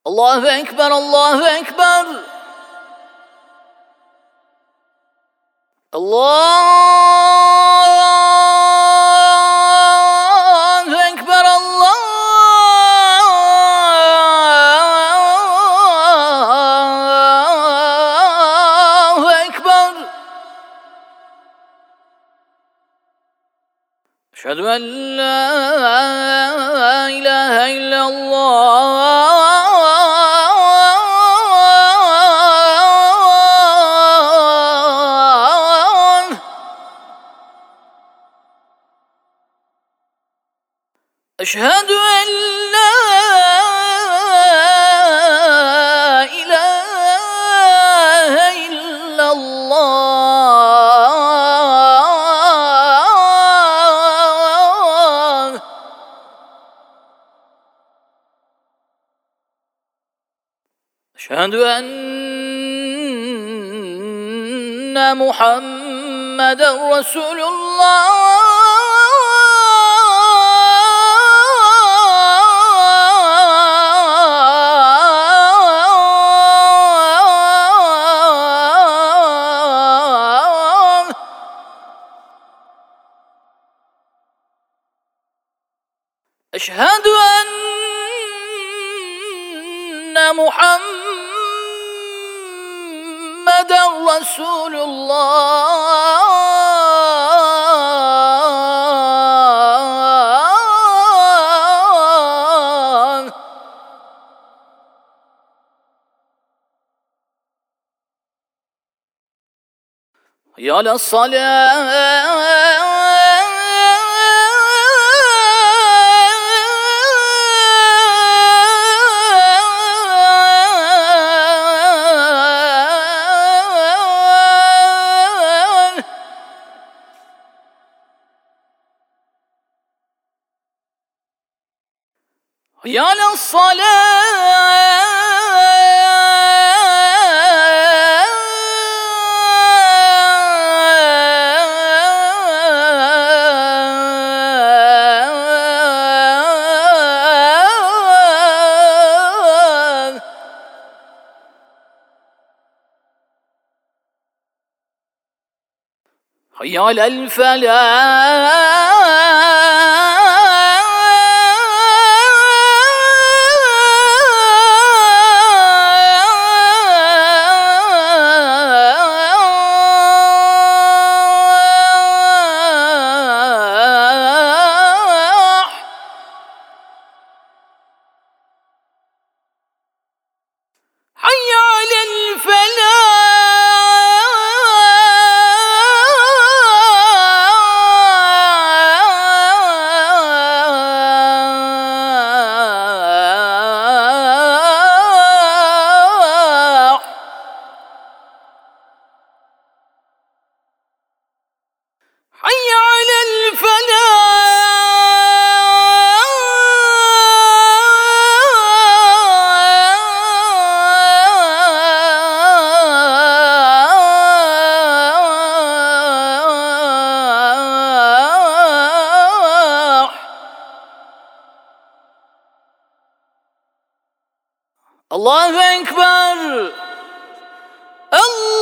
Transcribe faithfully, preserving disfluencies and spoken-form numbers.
الله أكبر الله أكبر الله أكبر الله أكبر أشهد أن لا إله إلا الله أشهد أن لا إله إلا الله أشهد أن محمدًا رسول الله أشهد أن محمدًا رسول الله حي على الصلاة حي على الصلاة حي على الفلاح حي على الفلاح حي على الفلاح الله أكبر الله